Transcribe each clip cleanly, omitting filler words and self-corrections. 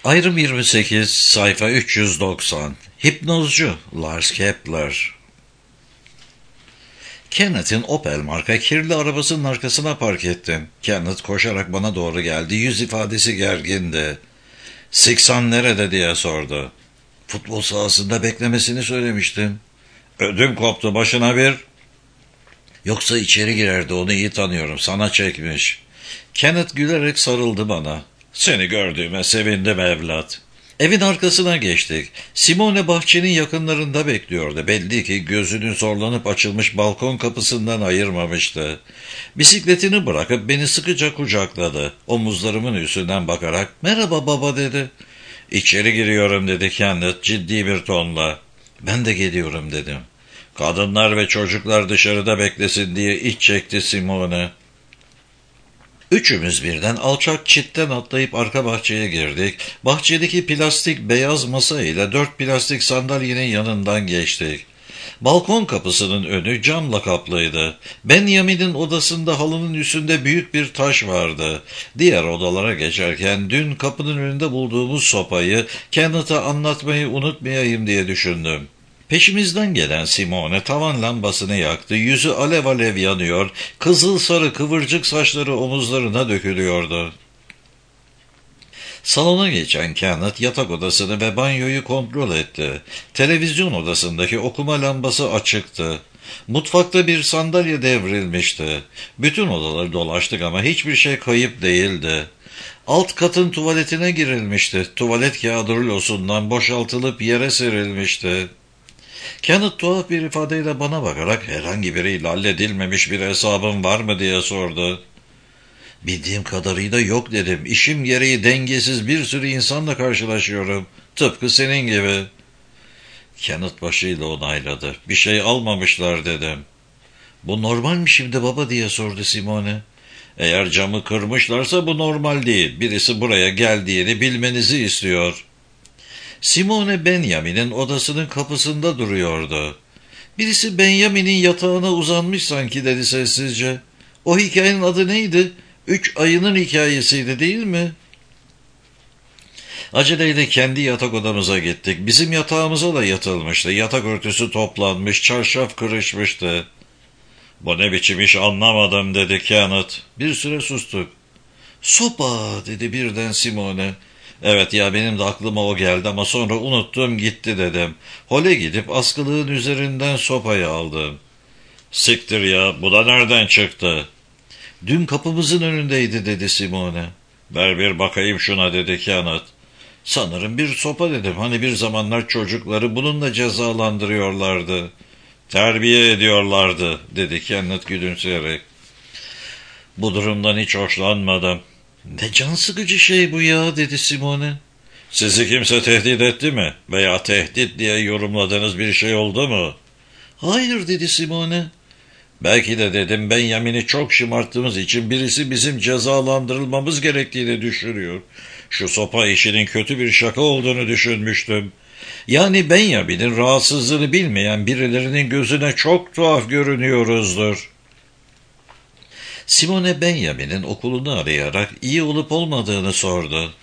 Ayrım 28, sayfa 390. Hipnozcu Lars Kepler. Kenneth'in Opel marka kirli arabasının arkasına park ettim. Kenneth koşarak bana doğru geldi. Yüz ifadesi gergindi. "Siksan nerede?" diye sordu. "Futbol sahasında beklemesini söylemiştim." "Ödüm koptu, başına bir." "Yoksa içeri girerdi, onu iyi tanıyorum, sana çekmiş." Kenneth gülerek sarıldı bana. "Seni gördüğüme sevindim evlat." Evin arkasına geçtik. Simone bahçenin yakınlarında bekliyordu. Belli ki gözünü zorlanıp açılmış balkon kapısından ayırmamıştı. Bisikletini bırakıp beni sıkıca kucakladı. Omuzlarımın üstünden bakarak "Merhaba baba" dedi. "İçeri giriyorum" dedi Kenneth ciddi bir tonla. "Ben de geliyorum" dedim. "Kadınlar ve çocuklar dışarıda beklesin" diye iç çekti Simone. Üçümüz birden alçak çitten atlayıp arka bahçeye girdik. Bahçedeki plastik beyaz masa ile 4 plastik sandalyenin yanından geçtik. Balkon kapısının önü camla kaplıydı. Benjamin'in odasında halının üstünde büyük bir taş vardı. Diğer odalara geçerken dün kapının önünde bulduğumuz sopayı Kenneth'a anlatmayı unutmayayım diye düşündüm. Peşimizden gelen Simone tavan lambasını yaktı. Yüzü alev alev yanıyor. Kızıl sarı kıvırcık saçları omuzlarına dökülüyordu. Salona geçen Kenneth yatak odasını ve banyoyu kontrol etti. Televizyon odasındaki okuma lambası açıktı. Mutfakta bir sandalye devrilmişti. Bütün odaları dolaştık ama hiçbir şey kayıp değildi. Alt katın tuvaletine girilmişti. Tuvalet kağıdı rulosundan boşaltılıp yere serilmişti. Kenneth tuhaf bir ifadeyle bana bakarak "Herhangi biriyle halledilmemiş bir hesabın var mı?" diye sordu. "Bildiğim kadarıyla yok" dedim. "İşim gereği dengesiz bir sürü insanla karşılaşıyorum. Tıpkı senin gibi." Kenneth başıyla onayladı. "Bir şey almamışlar" dedim. "Bu normal mi şimdi baba?" diye sordu Simone. "Eğer camı kırmışlarsa bu normal değil. Birisi buraya geldiğini bilmenizi istiyor." Simone Benjamin'in odasının kapısında duruyordu. "Birisi Benjamin'in yatağına uzanmış sanki" dedi sessizce. "O hikayenin adı neydi? 3 ayının hikayesiydi değil mi?" Aceleyle kendi yatak odamıza gittik. Bizim yatağımıza da yatılmıştı. Yatak örtüsü toplanmış, çarşaf kırışmıştı. "Bu ne biçim iş anlamadım" dedi Kenneth. Bir süre sustuk. "Sopa" dedi birden Simone. "Evet ya, benim de aklıma o geldi ama sonra unuttum gitti" dedim. Hole gidip askılığın üzerinden sopayı aldım. "Siktir ya, bu da nereden çıktı?" "Dün kapımızın önündeydi" dedi Simone. "Ver bir bakayım şuna" dedi Kenneth. "Sanırım bir sopa" dedim. "Hani bir zamanlar çocukları bununla cezalandırıyorlardı." "Terbiye ediyorlardı" dedi Kenneth gülümseyerek. "Bu durumdan hiç hoşlanmadım." "Ne can sıkıcı şey bu ya" dedi Simone. "Sizi kimse tehdit etti mi? Veya tehdit diye yorumladığınız bir şey oldu mu?" "Hayır" dedi Simone. "Belki de" dedim, "Benjamin'i çok şımarttığımız için birisi bizim cezalandırılmamız gerektiğini düşünüyor. Şu sopa işinin kötü bir şaka olduğunu düşünmüştüm. Yani Benjamin'in rahatsızlığını bilmeyen birilerinin gözüne çok tuhaf görünüyoruzdur." Simone Benjamin'in okulunu arayarak iyi olup olmadığını sordu.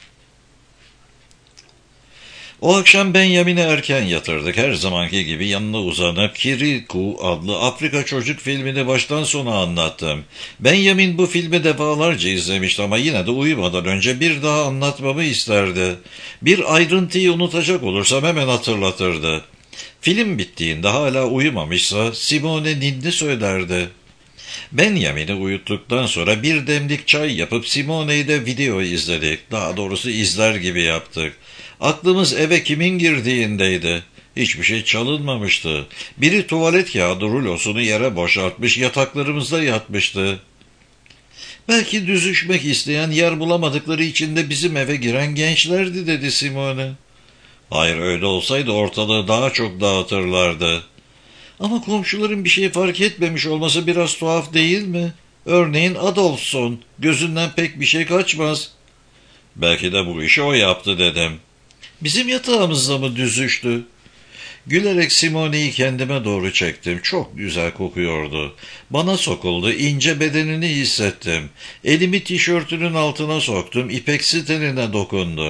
O akşam Benjamin'i erken yatırdık. Her zamanki gibi yanına uzanıp Kirikou adlı Afrika çocuk filmini baştan sona anlattım. Benjamin bu filmi defalarca izlemişti ama yine de uyumadan önce bir daha anlatmamı isterdi. Bir ayrıntıyı unutacak olursam hemen hatırlatırdı. Film bittiğinde hala uyumamışsa Simone ninni söylerdi. Benjamin'i uyuttuktan sonra bir demlik çay yapıp Simone'yi de video izledik. Daha doğrusu izler gibi yaptık. Aklımız eve kimin girdiğindeydi. Hiçbir şey çalınmamıştı. Biri tuvalet kağıdı rulosunu yere boşaltmış, yataklarımızda yatmıştı. "Belki düzüşmek isteyen, yer bulamadıkları için de bizim eve giren gençlerdi" dedi Simone. "Hayır, öyle olsaydı ortalığı daha çok dağıtırlardı." "Ama komşuların bir şey fark etmemiş olması biraz tuhaf değil mi? Örneğin Adolfson, gözünden pek bir şey kaçmaz." "Belki de bu işi o yaptı" dedim. "Bizim yatağımızda mı düzüştü?" Gülerek Simone'yi kendime doğru çektim. Çok güzel kokuyordu. Bana sokuldu, ince bedenini hissettim. Elimi tişörtünün altına soktum, ipeksi tenine dokundum.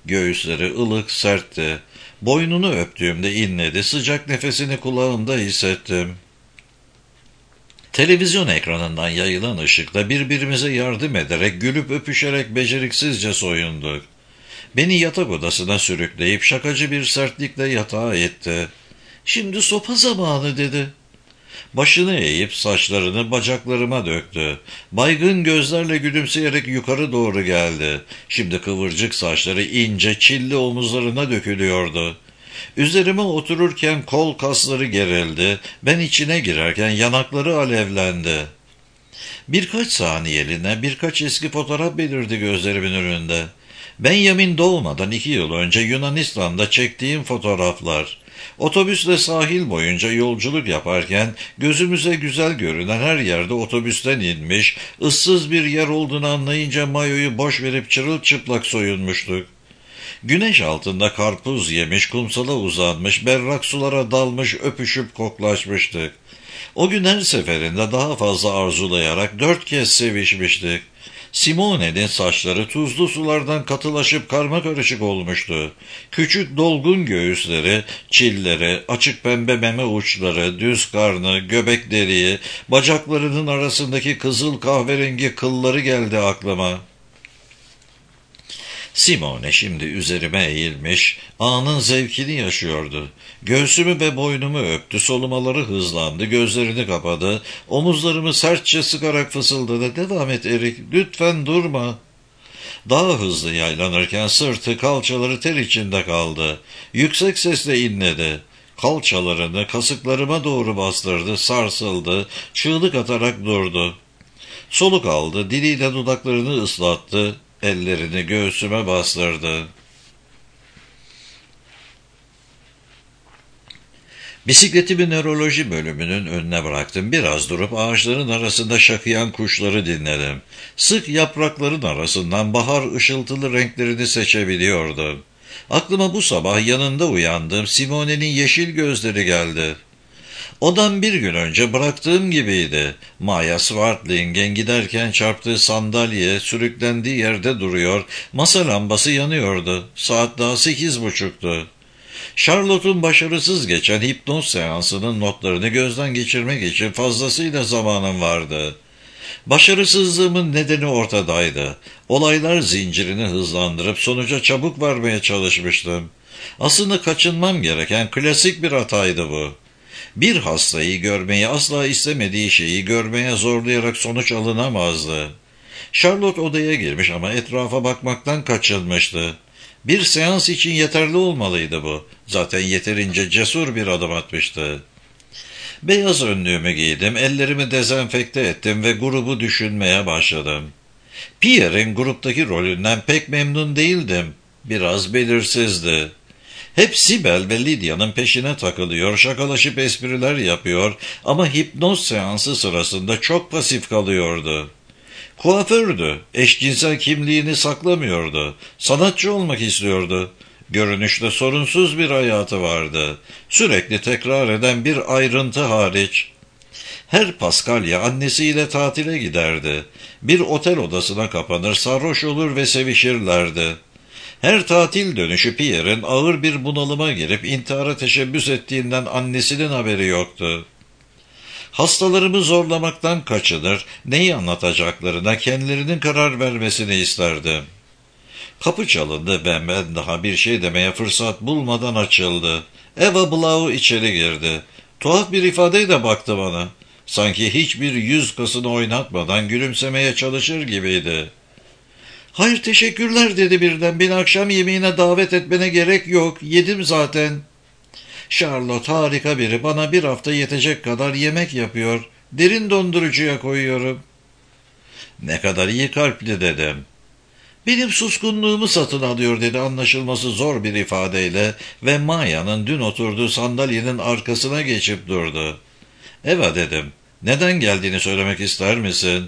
Göğüsleri ılık, sertti. Boynunu öptüğümde inledi, sıcak nefesini kulağımda hissettim. Televizyon ekranından yayılan ışıkla birbirimize yardım ederek, gülüp öpüşerek beceriksizce soyunduk. Beni yatak odasına sürükleyip şakacı bir sertlikle yatağa itti. "Şimdi sopa zamanı," dedi. Başını eğip saçlarını bacaklarıma döktü. Baygın gözlerle gülümseyerek yukarı doğru geldi. Şimdi kıvırcık saçları ince, çilli omuzlarına dökülüyordu. Üzerime otururken kol kasları gerildi. Ben içine girerken yanakları alevlendi. Birkaç saniyeliğine birkaç eski fotoğraf belirdi gözlerimin önünde. Benjamin doğmadan 2 yıl önce Yunanistan'da çektiğim fotoğraflar. Otobüsle sahil boyunca yolculuk yaparken gözümüze güzel görünen her yerde otobüsten inmiş, ıssız bir yer olduğunu anlayınca mayoyu boş verip çırılçıplak soyunmuştuk. Güneş altında karpuz yemiş, kumsala uzanmış, berrak sulara dalmış, öpüşüp koklaşmıştık. O gün her seferinde daha fazla arzulayarak 4 kez sevişmiştik. Simone'nin saçları tuzlu sulardan katılaşıp karmakarışık olmuştu. Küçük dolgun göğüsleri, çilleri, açık pembe meme uçları, düz karnı, göbek deriği, bacaklarının arasındaki kızıl kahverengi kılları geldi aklıma. Simone şimdi üzerime eğilmiş, anın zevkini yaşıyordu. Göğsümü ve boynumu öptü, solumaları hızlandı, gözlerini kapadı, omuzlarımı sertçe sıkarak fısıldadı. "Devam et Erik, lütfen durma." Daha hızlı yaylanırken sırtı, kalçaları ter içinde kaldı. Yüksek sesle inledi. Kalçalarını kasıklarıma doğru bastırdı, sarsıldı, çığlık atarak durdu. Soluk aldı, diliyle dudaklarını ıslattı, ellerini göğsüme bastırdı. Bisikletimi nöroloji bölümünün önüne bıraktım. Biraz durup ağaçların arasında şakıyan kuşları dinledim. Sık yaprakların arasından bahar ışıltılı renklerini seçebiliyordum. Aklıma bu sabah yanında uyandığım Simone'nin yeşil gözleri geldi. Odan bir gün önce bıraktığım gibiydi. Maya Swartling'in giderken çarptığı sandalye sürüklendiği yerde duruyor, masa lambası yanıyordu. Saat daha 8.30'tu. Charlotte'un başarısız geçen hipnoz seansının notlarını gözden geçirmek için fazlasıyla zamanım vardı. Başarısızlığımın nedeni ortadaydı. Olaylar zincirini hızlandırıp sonuca çabuk varmaya çalışmıştım. Aslında kaçınmam gereken klasik bir hataydı bu. Bir hastayı görmeyi asla istemediği şeyi görmeye zorlayarak sonuç alınamazdı. Charlotte odaya girmiş ama etrafa bakmaktan kaçınmıştı. Bir seans için yeterli olmalıydı bu. Zaten yeterince cesur bir adım atmıştı. Beyaz önlüğümü giydim, ellerimi dezenfekte ettim ve grubu düşünmeye başladım. Pierre'in gruptaki rolünden pek memnun değildim. Biraz belirsizdi. Hep Sibel ve Lydia'nın peşine takılıyor, şakalaşıp espriler yapıyor ama hipnoz seansı sırasında çok pasif kalıyordu. Kuafördü, eşcinsel kimliğini saklamıyordu, sanatçı olmak istiyordu. Görünüşte sorunsuz bir hayatı vardı. Sürekli tekrar eden bir ayrıntı hariç. Her Paskalya annesiyle tatile giderdi. Bir otel odasına kapanır, sarhoş olur ve sevişirlerdi. Her tatil dönüşü Pierre'in ağır bir bunalıma girip intihara teşebbüs ettiğinden annesinin haberi yoktu. Hastalarımı zorlamaktan kaçınır, neyi anlatacaklarına kendilerinin karar vermesini isterdim. Kapı çalındı ve ben daha bir şey demeye fırsat bulmadan açıldı. Eva Blau içeri girdi. Tuhaf bir ifadeyle baktı bana. Sanki hiçbir yüz kasını oynatmadan gülümsemeye çalışır gibiydi. "Hayır teşekkürler," dedi birden. "Beni akşam yemeğine davet etmene gerek yok. Yedim zaten." "Charlotte harika biri. Bana bir hafta yetecek kadar yemek yapıyor. Derin dondurucuya koyuyorum." "Ne kadar iyi kalpli," dedim. "Benim suskunluğumu satın alıyor," dedi anlaşılması zor bir ifadeyle ve Maya'nın dün oturduğu sandalyenin arkasına geçip durdu. "Eva," dedim. "Neden geldiğini söylemek ister misin?"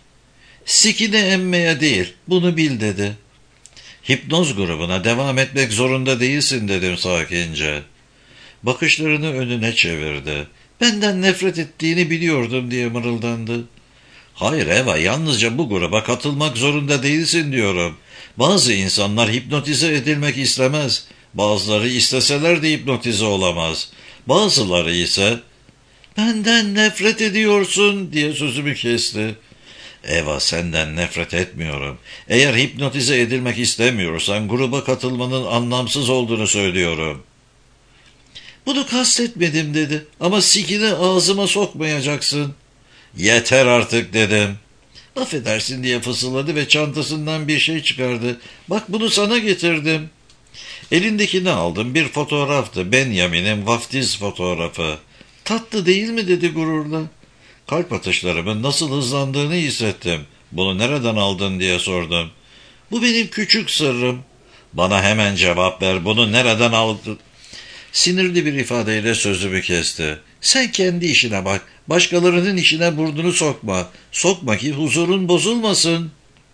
"Sikine emmeye değil, bunu bil," dedi. "Hipnoz grubuna devam etmek zorunda değilsin," dedim sakince. Bakışlarını önüne çevirdi. "Benden nefret ettiğini biliyordum," diye mırıldandı. "Hayır Eva, yalnızca bu gruba katılmak zorunda değilsin diyorum. Bazı insanlar hipnotize edilmek istemez. Bazıları isteseler de hipnotize olamaz. Bazıları ise "Benden nefret ediyorsun" diye sözümü kesti. Eva, senden nefret etmiyorum. Eğer hipnotize edilmek istemiyorsan gruba katılmanın anlamsız olduğunu söylüyorum. Bunu kastetmedim dedi. Ama sikini ağzıma sokmayacaksın. Yeter artık dedim. Affedersin diye fısıldadı ve çantasından bir şey çıkardı. Bak, bunu sana getirdim. Elindekini aldım. Bir fotoğraftı. Benjamin'in vaftiz fotoğrafı. Tatlı değil mi dedi gururla. Kalp atışlarımın nasıl hızlandığını hissettim. Bunu nereden aldın diye sordum. Bu benim küçük sırrım. Bana hemen cevap ver. Bunu nereden aldın? Sinirli bir ifadeyle sözümü kesti. Sen kendi işine bak. Başkalarının işine burnunu sokma. Sokma ki huzurun bozulmasın.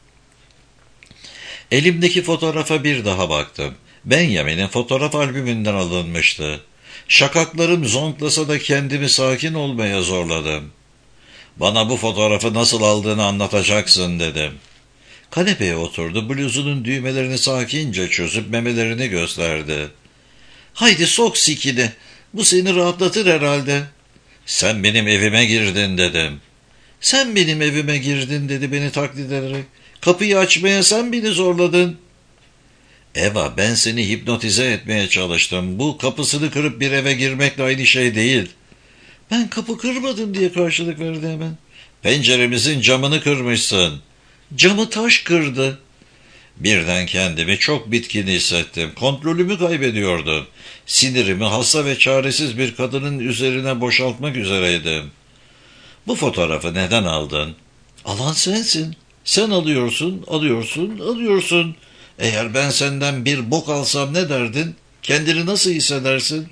Elimdeki fotoğrafa bir daha baktım. Benjamin'in fotoğraf albümünden alınmıştı. Şakaklarım zonklasa da kendimi sakin olmaya zorladım. Bana bu fotoğrafı nasıl aldığını anlatacaksın dedim. Kanepeye oturdu, bluzunun düğmelerini sakince çözüp memelerini gösterdi. Haydi sok sikini, bu seni rahatlatır herhalde. Sen benim evime girdin dedim. Sen benim evime girdin dedi beni taklit ederek. Kapıyı açmaya sen beni zorladın. Eva, ben seni hipnotize etmeye çalıştım. Bu kapısını kırıp bir eve girmekle aynı şey değil. Ben kapı kırmadım diye karşılık verdi hemen. Penceremizin camını kırmışsın. Camı taş kırdı. Birden kendimi çok bitkin hissettim. Kontrolümü kaybediyordum. Sinirimi hasta ve çaresiz bir kadının üzerine boşaltmak üzereydim. Bu fotoğrafı neden aldın? Alan sensin. Sen alıyorsun, alıyorsun, alıyorsun. Eğer ben senden bir bok alsam ne derdin? Kendini nasıl hissedersin?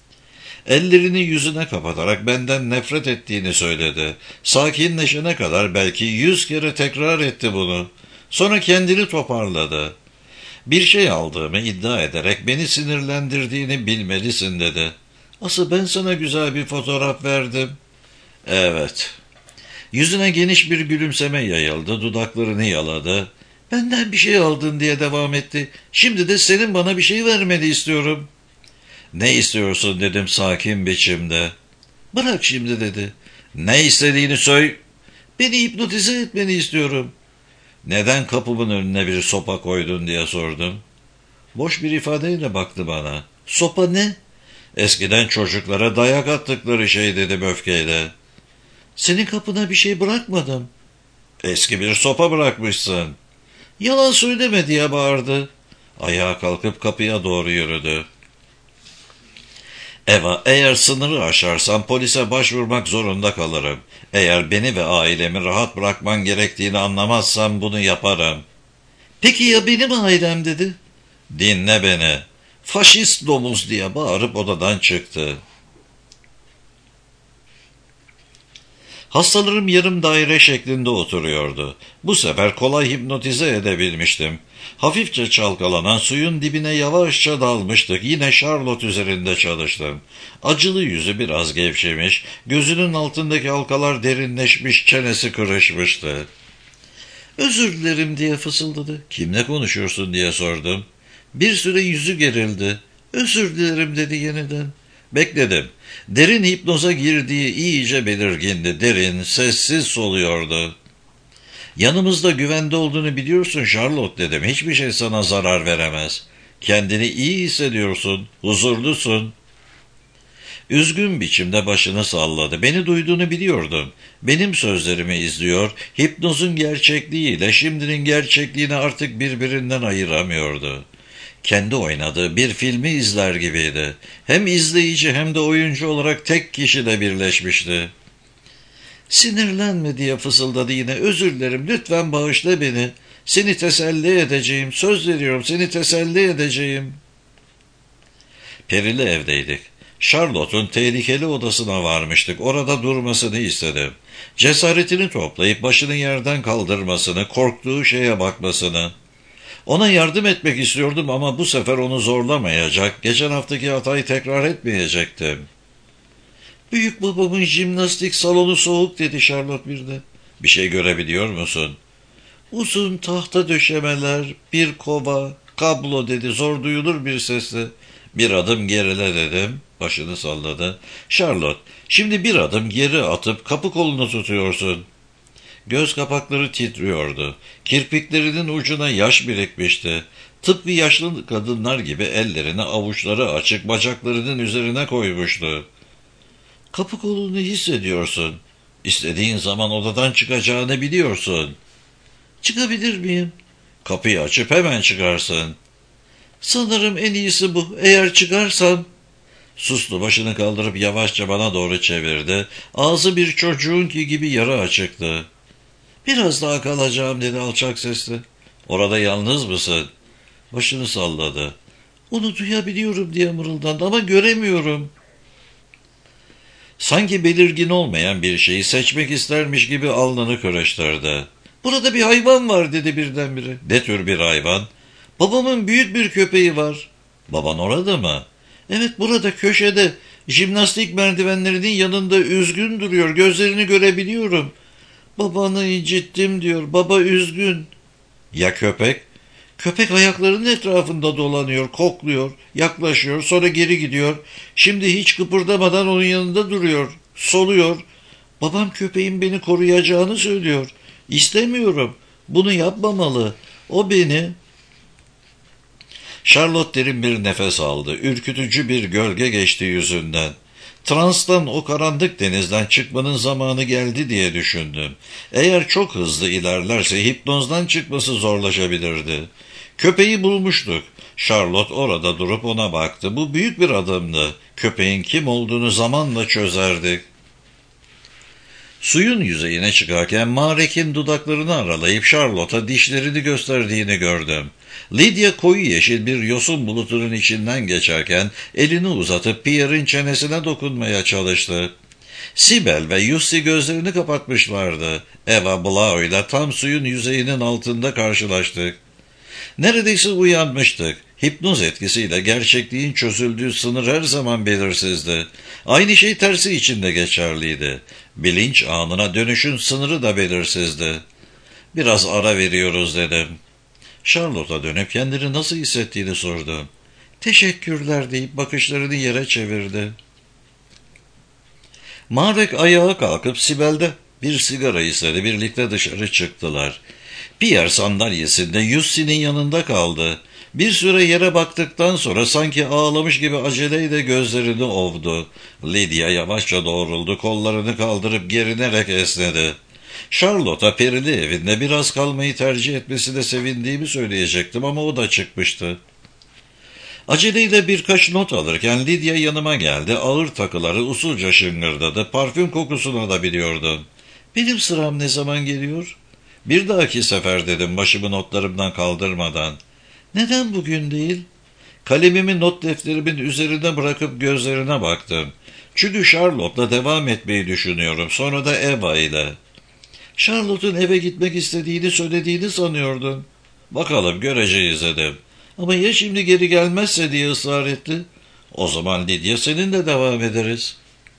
Ellerini yüzüne kapatarak benden nefret ettiğini söyledi. Sakinleşene kadar belki 100 kere tekrar etti bunu. Sonra kendini toparladı. Bir şey aldığımı iddia ederek beni sinirlendirdiğini bilmelisin dedi. Asıl ben sana güzel bir fotoğraf verdim. Evet. Yüzüne geniş bir gülümseme yayıldı, dudaklarını yaladı. Benden bir şey aldın diye devam etti. Şimdi de senin bana bir şey vermeni istiyorum. Ne istiyorsun dedim sakin biçimde. Bırak şimdi dedi. Ne istediğini söyle. Beni hipnotize etmeni istiyorum. Neden kapımın önüne bir sopa koydun diye sordum. Boş bir ifadeyle baktı bana. Sopa ne? Eskiden çocuklara dayak attıkları şey dedim öfkeyle. Senin kapına bir şey bırakmadım. Eski bir sopa bırakmışsın. Yalan söyleme diye bağırdı. Ayağa kalkıp kapıya doğru yürüdü. Eva, eğer sınırı aşarsam polise başvurmak zorunda kalırım. Eğer beni ve ailemi rahat bırakman gerektiğini anlamazsam bunu yaparım. Peki ya benim ailem dedi. Dinle beni. Faşist domuz diye bağırıp odadan çıktı. Hastalarım yarım daire şeklinde oturuyordu. Bu sefer kolay hipnotize edebilmiştim. Hafifçe çalkalanan suyun dibine yavaşça dalmıştık. Yine Charlotte üzerinde çalıştım. Acılı yüzü biraz gevşemiş, gözünün altındaki halkalar derinleşmiş, çenesi kırışmıştı. Özür dilerim diye fısıldadı. Kimle konuşuyorsun diye sordum. Bir süre yüzü gerildi. Özür dilerim dedi yeniden. Bekledim. Derin hipnoza girdiği iyice belirgindi. Derin, sessiz soluyordu. Yanımızda güvende olduğunu biliyorsun Charlotte dedim. Hiçbir şey sana zarar veremez. Kendini iyi hissediyorsun, huzurlusun. Üzgün biçimde başını salladı. Beni duyduğunu biliyordum. Benim sözlerimi izliyor, hipnozun gerçekliğiyle şimdinin gerçekliğini artık birbirinden ayıramıyordu. Kendi oynadığı bir filmi izler gibiydi. Hem izleyici hem de oyuncu olarak tek kişide birleşmişti. Sinirlenme diye fısıldadı yine. Özür dilerim, lütfen bağışla beni. Seni teselli edeceğim, söz veriyorum seni teselli edeceğim. Perili evdeydik. Charlotte'un tehlikeli odasına varmıştık. Orada durmasını istedim. Cesaretini toplayıp başını yerden kaldırmasını, korktuğu şeye bakmasını. Ona yardım etmek istiyordum ama bu sefer onu zorlamayacak, geçen haftaki hatayı tekrar etmeyecektim. Büyük babamın jimnastik salonu soğuk dedi Charlotte birden. Bir şey görebiliyor musun? Uzun tahta döşemeler, bir kova, kablo dedi zor duyulur bir sesle. Bir adım gerile dedim. Başını salladı. Charlotte, şimdi bir adım geri atıp kapı kolunu tutuyorsun. Göz kapakları titriyordu. Kirpiklerinin ucuna yaş birikmişti. Tıpkı yaşlı kadınlar gibi ellerini avuçları açık bacaklarının üzerine koymuştu. Kapı kolunu hissediyorsun. İstediğin zaman odadan çıkacağını biliyorsun. Çıkabilir miyim? Kapıyı açıp hemen çıkarsın. Sanırım en iyisi bu. Eğer çıkarsam... Sustu, başını kaldırıp yavaşça bana doğru çevirdi. Ağzı bir çocuğunki gibi yarı açıktı. Biraz daha kalacağım dedi alçak sesle. Orada yalnız mısın? Başını salladı. Onu duyabiliyorum diye mırıldandı ama göremiyorum. Sanki belirgin olmayan bir şeyi seçmek istermiş gibi alnını köreştirdi. Burada bir hayvan var dedi birdenbire. Ne tür bir hayvan? Babamın büyük bir köpeği var. Baban orada mı? Evet, burada köşede. Jimnastik merdivenlerinin yanında üzgün duruyor. Gözlerini görebiliyorum. Babanı incittim diyor. Baba üzgün. Ya köpek? Köpek ayaklarının etrafında dolanıyor, kokluyor, yaklaşıyor, sonra geri gidiyor. Şimdi hiç kıpırdamadan onun yanında duruyor, soluyor. Babam köpeğin beni koruyacağını söylüyor. İstemiyorum. Bunu yapmamalı. O beni... Charlotte derin bir nefes aldı. Ürkütücü bir gölge geçti yüzünden. Transtan, o karanlık denizden çıkmanın zamanı geldi diye düşündüm. Eğer çok hızlı ilerlerse hipnozdan çıkması zorlaşabilirdi. Köpeği bulmuştuk. Charlotte orada durup ona baktı. Bu büyük bir adımdı. Köpeğin kim olduğunu zamanla çözerdik. Suyun yüzeyine çıkarken Marek'in dudaklarını aralayıp Charlotte'a dişlerini gösterdiğini gördüm. Lydia koyu yeşil bir yosun bulutunun içinden geçerken elini uzatıp Pierre'in çenesine dokunmaya çalıştı. Sibel ve Yussi gözlerini kapatmışlardı. Eva Blau ile tam suyun yüzeyinin altında karşılaştık. Neredeyse uyanmıştık. Hipnoz etkisiyle gerçekliğin çözüldüğü sınır her zaman belirsizdi. Aynı şey tersi için de geçerliydi. Bilinç anına dönüşün sınırı da belirsizdi. Biraz ara veriyoruz dedim. Charlotte'a dönüp kendini nasıl hissettiğini sordu. Teşekkürler deyip bakışlarını yere çevirdi. Marek ayağa kalkıp Sibel'de bir sigara istedi. Birlikte dışarı çıktılar. Pierre sandalyesinde Yussi'nin yanında kaldı. Bir süre yere baktıktan sonra sanki ağlamış gibi aceleyle gözlerini ovdu. Lydia yavaşça doğruldu, kollarını kaldırıp gerinerek esnedi. Charlotte'a perili evinde biraz kalmayı tercih etmesine sevindiğimi söyleyecektim ama o da çıkmıştı. Aceleyle birkaç not alırken Lydia yanıma geldi. Ağır takıları usulca şıngırdadı. Parfüm kokusunu da biliyordum. Benim sıram ne zaman geliyor? Bir dahaki sefer dedim başımı notlarımdan kaldırmadan. Neden bugün değil? Kalemimi not defterimin üzerine bırakıp gözlerine baktım. Çünkü Charlotte'la devam etmeyi düşünüyorum. Sonra da Eva ile. Charlotte'un eve gitmek istediğini söylediğini sanıyordum. Bakalım göreceğiz dedim. Ama ya şimdi geri gelmezse diye ısrar etti. O zaman Lydia seninle devam ederiz.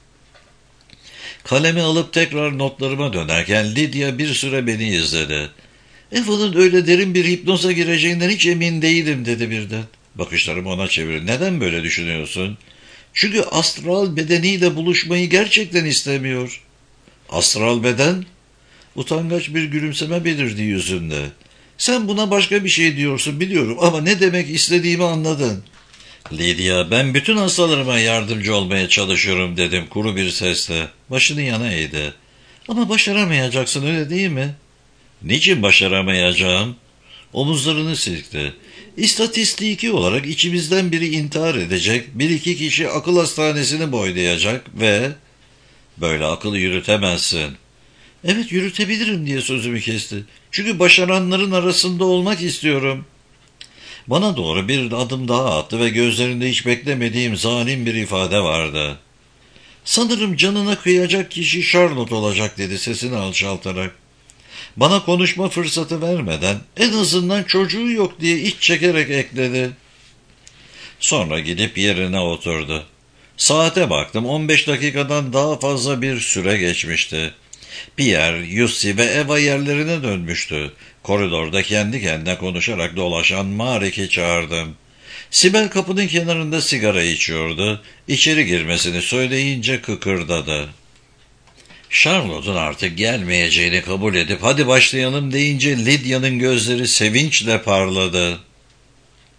Kalemi alıp tekrar notlarıma dönerken Lydia bir süre beni izledi. Eva'nın öyle derin bir hipnoza gireceğinden hiç emin değilim dedi birden. Bakışlarımı ona çevirdi. Neden böyle düşünüyorsun? Çünkü astral bedeniyle buluşmayı gerçekten istemiyor. Astral beden? Utangaç bir gülümseme belirdi yüzünde. Sen buna başka bir şey diyorsun biliyorum ama ne demek istediğimi anladın. Lydia, ben bütün hastalarıma yardımcı olmaya çalışıyorum dedim kuru bir sesle. Başını yana eğdi. Ama başaramayacaksın öyle değil mi? Niçin başaramayacağım? Omuzlarını silkti. İstatistiki olarak içimizden biri intihar edecek, bir iki kişi akıl hastanesini boylayacak ve... Böyle akıl yürütemezsin. Evet yürütebilirim diye sözümü kesti. Çünkü başaranların arasında olmak istiyorum. Bana doğru bir adım daha attı ve gözlerinde hiç beklemediğim zalim bir ifade vardı. Sanırım canına kıyacak kişi Charlotte olacak dedi sesini alçaltarak. Bana konuşma fırsatı vermeden en azından çocuğu yok diye iç çekerek ekledi. Sonra gidip yerine oturdu. Saate baktım 15 dakikadan daha fazla bir süre geçmişti. Pierre, Yussi ve Eva yerlerine dönmüştü. Koridorda kendi kendine konuşarak dolaşan Marek'i çağırdım. Sibel kapının kenarında sigara içiyordu. İçeri girmesini söyleyince kıkırdadı. Charlotte'un artık gelmeyeceğini kabul edip hadi başlayalım deyince Lydia'nın gözleri sevinçle parladı.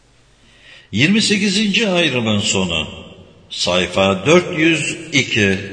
28. ayrımın sonu. Sayfa 402.